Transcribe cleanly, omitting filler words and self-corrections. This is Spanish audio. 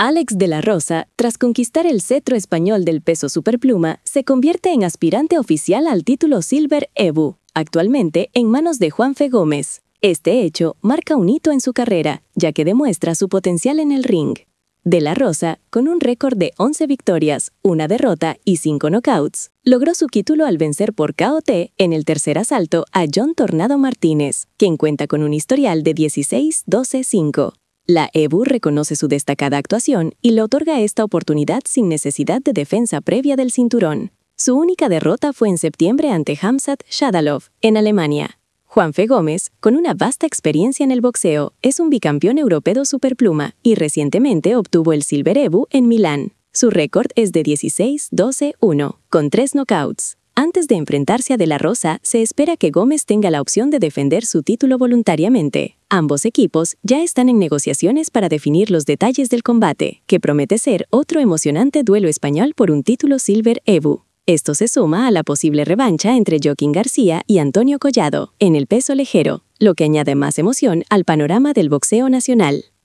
Alex de la Rosa, tras conquistar el cetro español del peso superpluma, se convierte en aspirante oficial al título Silver EBU, actualmente en manos de Juanfe Gómez. Este hecho marca un hito en su carrera, ya que demuestra su potencial en el ring. De la Rosa, con un récord de 11 victorias, 1 derrota y 5 knockouts, logró su título al vencer por KOT en el tercer asalto a John Tornado Martínez, quien cuenta con un historial de 16-12-5. La EBU reconoce su destacada actuación y le otorga esta oportunidad sin necesidad de defensa previa del cinturón. Su única derrota fue en septiembre ante Khamzat Shadalov, en Alemania. Juanfe Gómez, con una vasta experiencia en el boxeo, es un bicampeón europeo superpluma y recientemente obtuvo el Silver EBU en Milán. Su récord es de 16-12-1, con 3 knockouts. Antes de enfrentarse a De la Rosa, se espera que Gómez tenga la opción de defender su título voluntariamente. Ambos equipos ya están en negociaciones para definir los detalles del combate, que promete ser otro emocionante duelo español por un título Silver EBU. Esto se suma a la posible revancha entre Joaquín García y Antonio Collado, en el peso ligero, lo que añade más emoción al panorama del boxeo nacional.